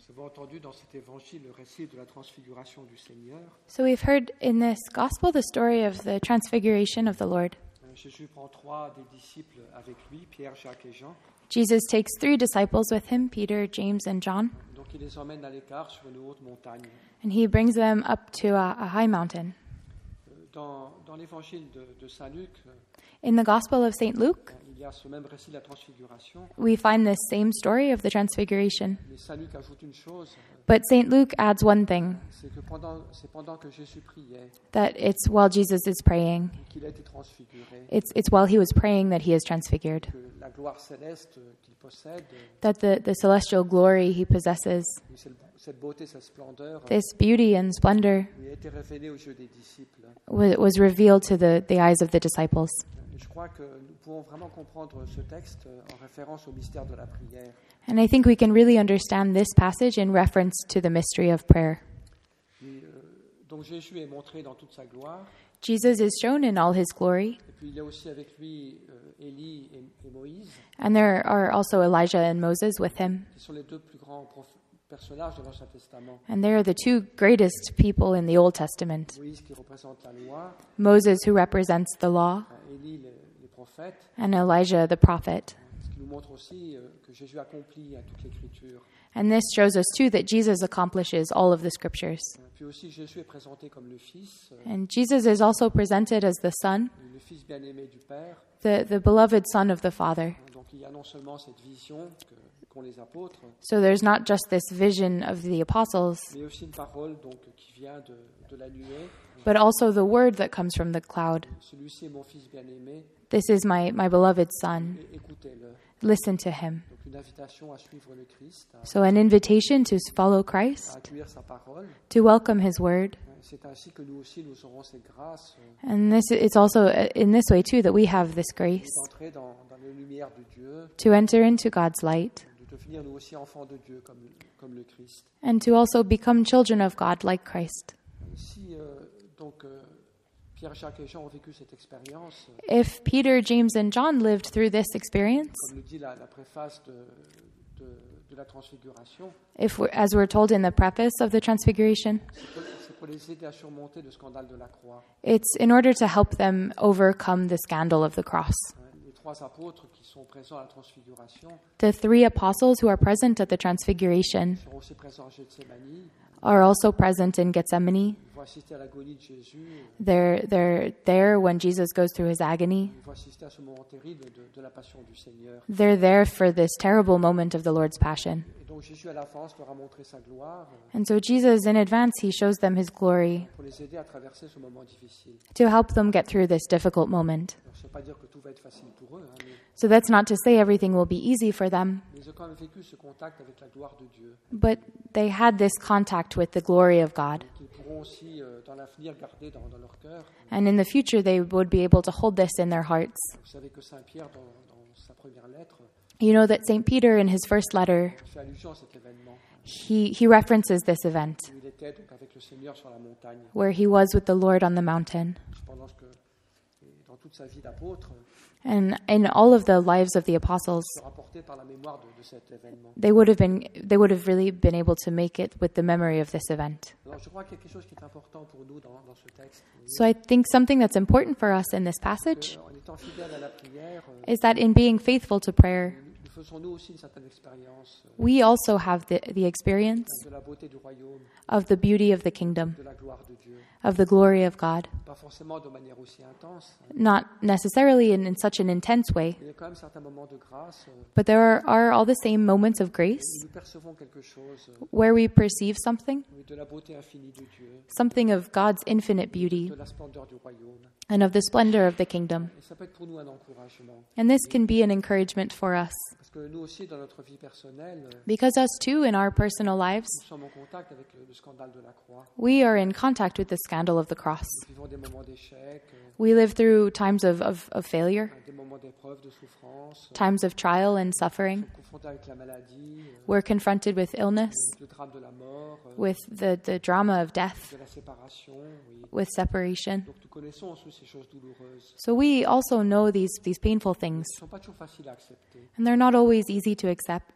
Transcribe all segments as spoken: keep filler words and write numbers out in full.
Nous avons entendu dans cet évangile le récit de la transfiguration du Seigneur. So we've heard in this gospel the story of the transfiguration of the Lord. Euh, Jésus prend trois des disciples avec lui, Pierre, Jacques et Jean. Jesus takes three disciples with him, Peter, James, and John, Donc il les emmène à l'écart sur une haute montagne. and he brings them up to a, a high mountain. Euh, Dans, dans l'évangile de, de Saint Luc, euh, In the Gospel of Saint Luke, il y a ce même récit de la transfiguration, we find this same story of the transfiguration. mais Saint Luc ajoute une chose, euh, But Saint Luke adds one thing, c'est que pendant, c'est pendant que Jésus priait that it's while Jesus is praying. qu'il a été transfiguré, It's, it's while he was praying that he is transfigured, que la gloire céleste euh, qu'il possède, euh, that the, the celestial glory he possesses, et cette, cette beauté, cette splendeur, euh, this beauty and splendor, lui a été révélée aux yeux des disciples. wa- was revealed to the, the eyes of the disciples. Et je crois que nous pouvons vraiment comprendre ce texte euh, en référence au mystère de la prière. And I think we can really understand this passage in reference to the mystery of prayer. Et, euh, donc Jésus est montré dans toute sa gloire, Jesus is shown in all his glory, et puis il y a aussi avec lui euh, Élie et, et Moïse, and there are also Elijah and Moses with him. qui sont les deux plus grands prof- personnages de l'Ancien Testament. And they are the two greatest people in the Old Testament. Moïse qui représente la loi, Moses, who represents the law, euh, Élie les, les prophètes, and Elijah, the prophet. ce qui nous montre aussi euh, que Jésus accomplit à toute l'Écriture. And this shows us, too, that Jesus accomplishes all of the scriptures. Euh, Puis aussi Jésus est présenté comme le Fils, euh, And Jesus is also presented as the Son, le Fils bien-aimé du Père. the, the beloved Son of the Father. Donc il y a non seulement cette vision que- qu'ont les apôtres, So there's not just this vision of the apostles, mais aussi une parole donc, qui vient de, de la nuée. but also the word that comes from the cloud. Celui-ci est mon Fils bien-aimé, This is my, my beloved Son. et écoutez-le. Listen to him. Donc une invitation à suivre le Christ, à, So an invitation to follow à Christ, accueillir sa parole. to welcome his word. C'est ainsi que nous aussi nous aurons cette grâce euh, And this it's also uh, in this way, too, that we have this grace d'entrer dans, dans la lumière de Dieu, to enter into God's light de devenir nous aussi enfants de Dieu comme, comme le Christ. and to also become children of God like Christ. Si euh, donc euh, Pierre, Jacques et Jean ont vécu cette expérience, euh, If Peter, James, and John lived through this experience, comme le dit la, la préface de, de, de la transfiguration, if we're, as we're told in the preface of the Transfiguration, c'est pour, c'est pour les aider à surmonter le scandale de la croix. it's in order to help them overcome the scandal of the cross. Hein, les trois apôtres qui sont présents à la transfiguration The three apostles who are present at the Transfiguration seront aussi présents à Gethsémani. are also present in Gethsemane. Ils vont assister à l'agonie de Jésus. They're, they're there when Jesus goes through his agony. Ils vont assister à ce moment terrible de, de la passion du Seigneur. They're there for this terrible moment of the Lord's Passion. Et donc Jésus à l'avance leur a montré sa gloire And so Jesus, in advance, he shows them his glory pour les aider à traverser ce moment difficile. to help them get through this difficult moment. Alors, je ne veux pas dire que tout va être facile pour eux, hein, mais, So that's not to say everything will be easy for them, mais ils ont quand même vécu ce contact avec la gloire de Dieu, but they had this contact with the glory of God. qu'ils pourront aussi euh, dans l'avenir garder dans, dans leur cœur. And in the future, they would be able to hold this in their hearts. Vous savez que Saint Pierre, dans, dans sa première lettre, You know that Saint Peter, in his first letter, fait allusion à cet événement he, he references this event où il était donc avec le Seigneur sur la montagne. where he was with the Lord on the mountain. Pendant que et dans toute sa vie d'apôtre, And in all of the lives of the apostles, se rapportait par la mémoire de, de cet événement. they would have been they would have really been able to make it with the memory of this event. Alors je crois qu'il y a quelque chose qui est important pour nous dans, dans ce texte. So I think something that's important for us in this passage En étant fidèles à la prière, euh, is that in being faithful to prayer, nous faisons nous aussi une certaine expérience euh, we also have the, the experience de la beauté du royaume, of the beauty of the kingdom, de la gloire de Dieu. of the glory of God. Pas forcément de manière aussi intense, hein, Not necessarily in, in such an intense way, mais il y a quand même certains moments de grâce euh, but there are, are all the same moments of grace où nous percevons quelque chose euh, where we perceive something, de la beauté infinie de Dieu, something of God's infinite beauty de la splendeur du royaume. and of the splendor of the kingdom. Et ça peut être pour nous un encouragement. And this can be an encouragement for us Parce que nous aussi, dans notre vie personnelle, euh, because us too, in our personal lives, nous sommes en contact avec le, le scandale de la croix. we are in contact with the scandal of the cross. Nous vivons des moments d'échec, euh, We live through times of, of, of failure, des moments d'épreuve, de souffrance, euh, times of trial and suffering. confrontés avec la maladie, euh, We're confronted with illness, le drame de la mort, euh, with the, the drama of death, de la séparation. Oui. with separation. Donc nous connaissons aussi ces choses douloureuses. So we also know these, these painful things, Elles ne sont pas toujours faciles à accepter. and they're not always easy to accept.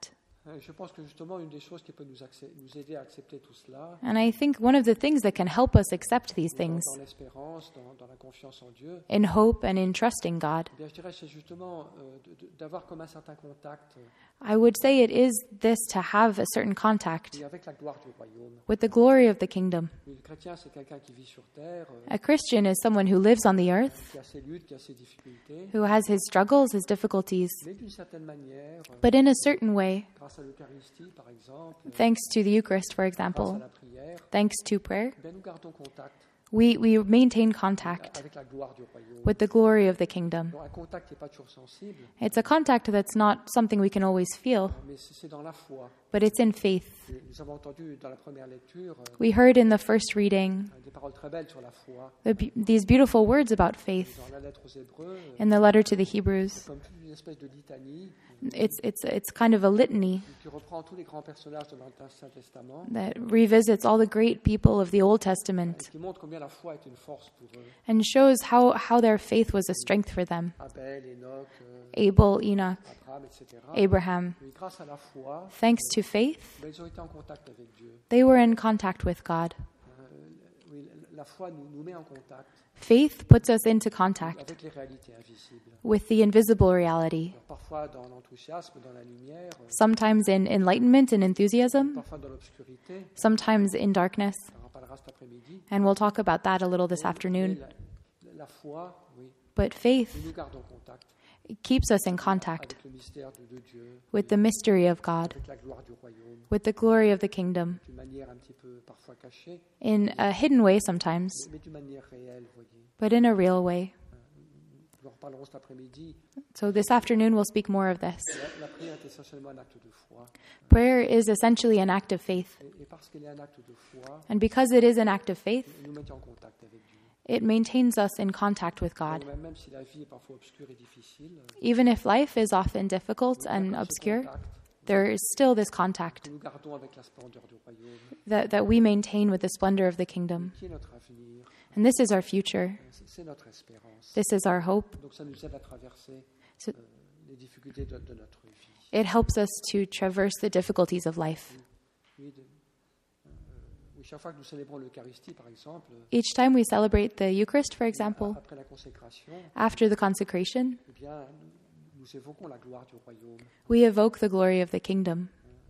Euh, Je pense que justement, une des choses qui peut nous, accé- nous aider à accepter tout cela, And I think one of the things that can help us accept these dans, things dans l'espérance, dans, dans la confiance en Dieu, in hope and in trusting God, eh bien, je dirais c'est justement euh, de- de- d'avoir comme un certain contact I would say it is this to have a certain contact et avec la gloire du royaume. with the glory of the kingdom. Le chrétien, c'est quelqu'un qui vit sur terre, euh, A Christian is someone who lives on the earth, qui a ses luttes, qui a ses difficultés, who has his struggles, his difficulties, mais d'une certaine manière, euh, but in a certain way, grâce à l'Eucharistie, par exemple, euh, thanks to the Eucharist, for grâce à example, la prière, thanks to prayer, eh bien, nous gardons contact we, we maintain contact avec la gloire du royaume. with the glory of the kingdom. Donc, un contact n'est pas toujours sensible, It's a contact that's not something we can always feel, mais c'est c'est dans la foi. but it's in faith. Et nous avons entendu dans la première lecture euh, We heard in the first reading des paroles très belles sur la foi. the, bu- these beautiful words about faith Dans la lettre aux Hébreux, euh, in the letter to the Hebrews. comme toute une espèce de litanie It's, it's, it's kind of a litany qui reprend tous les grands personnages de l'Ancien Testament that revisits all the great people of the Old et Testament qui montre combien la foi est une force pour eux. and shows how, how their faith was a strength for them. Abel, Enoch, euh, Abel, Enoch, Abraham, et cetera. Abraham. Et grâce à la foi, Thanks to faith, ben, ils ont été en contact avec Dieu. they were in contact with God. Euh, oui, la foi nous, nous met en contact Faith puts us into contact avec les réalités invisibles. with the invisible reality, Alors, parfois dans l'enthousiasme, dans la lumière, euh, sometimes in enlightenment and enthusiasm, parfois dans l'obscurité. sometimes in darkness. On en parlera cet après-midi. And we'll talk about that a little this Mais afternoon. La, la foi, oui, But faith nous gardons contact keeps us in contact avec le mystère de, de Dieu, with the mystery of God, avec la gloire du royaume, with the glory of the kingdom, d'une manière un petit peu parfois cachée, in a hidden way sometimes, mais, mais d'une manière réelle, voyez. but in a real way. Nous en reparlerons cet après-midi. So this afternoon we'll speak more of this. La, la prière est essentiellement un acte de foi. Prayer is essentially an act of faith. Et, et parce qu'elle est un acte de foi, And because it is an act of faith, elle nous met en contact avec Dieu. it maintains us in contact with God. Donc, même si la vie est parfois obscure et difficile, Even if life is often difficult il y a and ce obscure, contact there is still this contact que nous gardons avec la splendeur du royaume, that, that we maintain with the splendor of the kingdom. qui est notre avenir, And this is our future. c'est c'est notre espérance. This is our hope. Donc ça nous aide à traverser So euh, les difficultés de, de notre vie. it helps us to traverse the difficulties of life. Oui, de- euh, oui, chaque fois que nous célébrons l'Eucharistie, par exemple, Each time we celebrate the Eucharist, for example, après la consécration, after the consecration, eh bien, nous, nous évoquons la gloire du royaume, we evoke the glory of the kingdom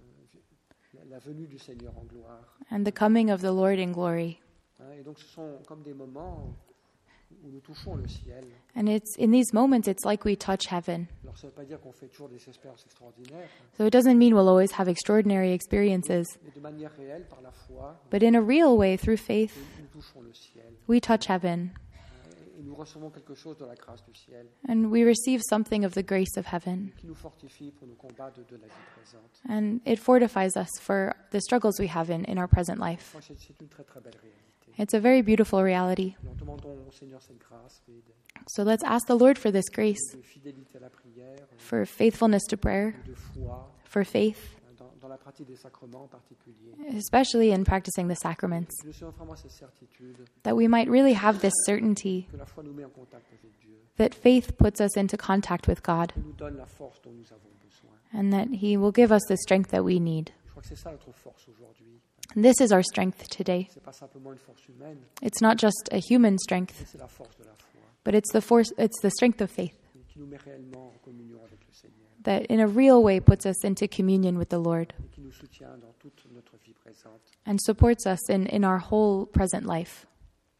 la, la venue du Seigneur en gloire. and the coming of the Lord in glory. Hein, et donc ce sont comme des moments où nous touchons le ciel. And it's in these moments, it's like we touch heaven. Alors ça ne veut pas dire qu'on fait toujours des expériences extraordinaires, So it doesn't mean we'll always have extraordinary experiences, mais de manière réelle, par la foi, but in a real way, through faith, nous, nous touchons le ciel. we touch heaven Et nous recevons quelque chose de la grâce du ciel and we receive something of the grace of heaven. qui nous fortifie pour nos combats de, de la vie présente. And it fortifies us for the struggles we have in, in our present life. Moi, c'est c'est une très très belle réalité. It's a very beautiful reality. Nous demandons au Seigneur cette grâce, oui, de, So let's ask the Lord for this grace, de fidélité à la prière, for faithfulness to prayer, de foi, for faith, dans, dans la pratique des sacrements en particulier. especially in practicing the sacraments, Que nous ayons vraiment cette certitude that we might really have this certainty que la foi nous met en contact avec Dieu, that faith puts us into contact with God et nous donne la force dont nous avons besoin. and that He will give us the strength that we need. Je crois que c'est ça notre force aujourd'hui. And this is our strength today. C'est pas simplement une force humaine, It's not just a human strength, mais c'est la force de la foi but it's the force, it's the strength of faith qui nous met réellement en communion avec le Seigneur that in a real way puts us into communion with the Lord et qui nous soutient dans toute notre vie présente. and supports us in, in our whole present life.